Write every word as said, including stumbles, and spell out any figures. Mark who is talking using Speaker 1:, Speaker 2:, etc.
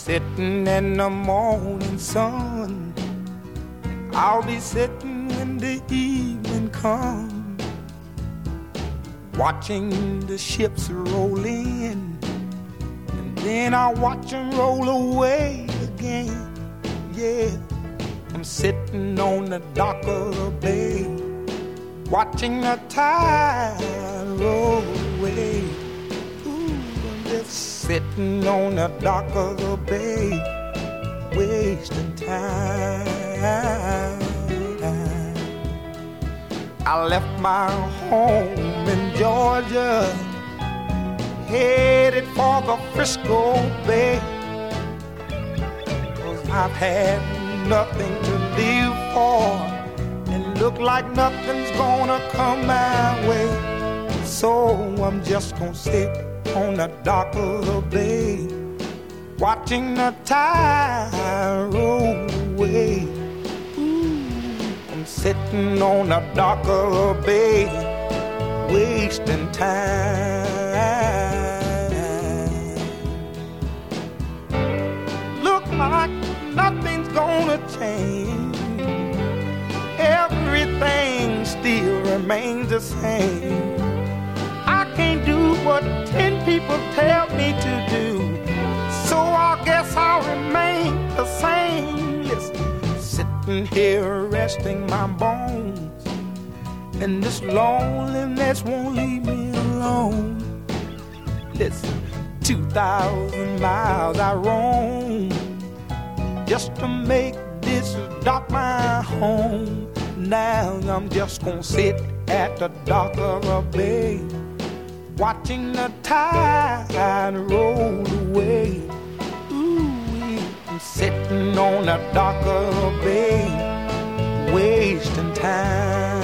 Speaker 1: sitting in the morning sun. I'll be sitting when the evening comes, watching the ships roll in, and then I'll watch them roll away again. Yeah, I'm sitting on the dock of the bay, watching the tide roll away. Ooh, I'm just sitting on the dock of the bay, wasting time. I left my home in Georgia, headed for the Frisco Bay, 'cause I've had nothing to live for, and look like nothing's gonna come my way. So I'm just gonna sit on the dock of the bay, watching the tide roll away. Ooh, I'm sitting on the dock of the bay, wasting time. Look like nothing's gonna change, everything still remains the same. I can't do what ten people tell me to do, so I guess I'll remain the same. Listen, sitting here resting my bones, and this loneliness won't leave me alone. Listen, two thousand miles I roam just to make this dock my home. Now I'm just gonna sit at the dock of a bay, watching the tide roll away. Ooh, I'm sitting on the dock of a bay, wasting time.